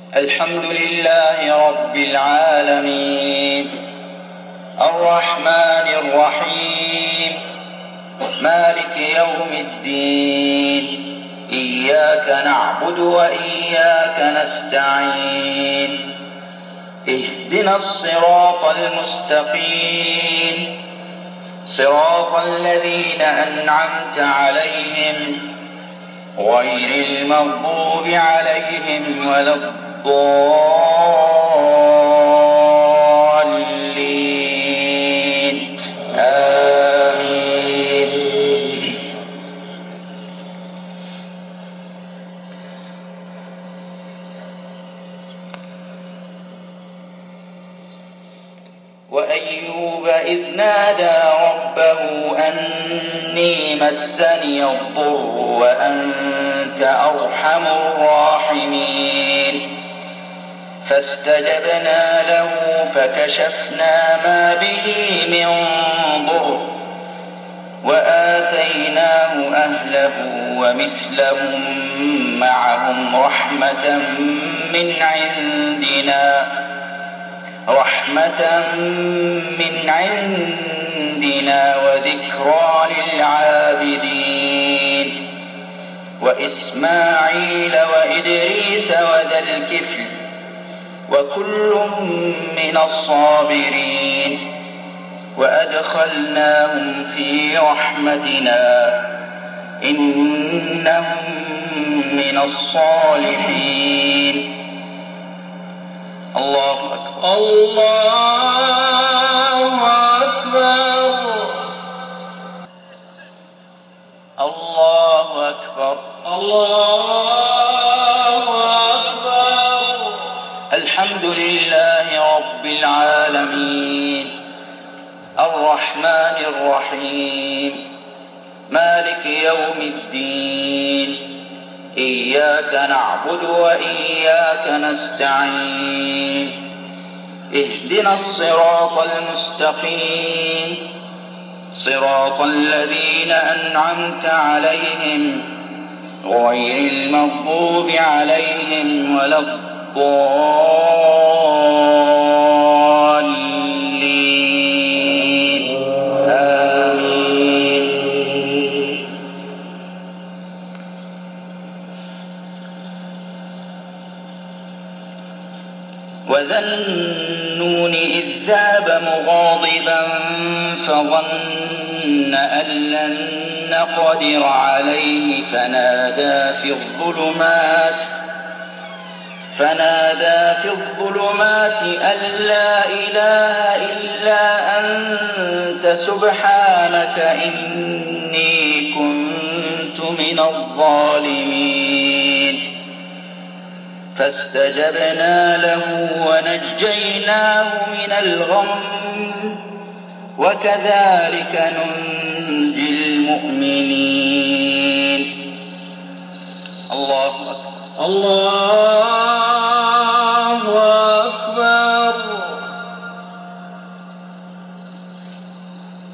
الحمد لله رب العالمين الرحمن الرحيم مالك يوم الدين إياك نعبد وإياك نستعين اهدنا الصراط المستقيم صراط الذين أنعمت عليهم غير المغضوب عليهم ولا الضالين آمين. وأيوب إذ نادى ربه أني مسني الضر وأنت أرحم الراحمين فاستجبنا له فكشفنا ما به من ضر وآتيناه أهله ومثلهم معهم رحمة من عندنا وذكرى للعابدين وإسماعيل وإدريس وذا الكفل وكل من الصابرين وأدخلناهم في رحمتنا إنهم من الصالحين. الله أكبر الله أكبر الله أكبر الله أكبر. الحمد لله رب العالمين الرحمن الرحيم مالك يوم الدين إياك نعبد وإياك نستعين اهدنا الصراط المستقيم صراط الذين أنعمت عليهم غير المغضوب عليهم ولا الضالين آمين. وذا النون إذ ذهب مغاضبا فظن أن لن نقدر عليه فنادى في الظلمات أن لا إله إلا أنت سبحانك إني كنت من الظالمين فاستجبنا له ونجيناه من الغم وكذلك ننجي المؤمنين. الله أكبر الله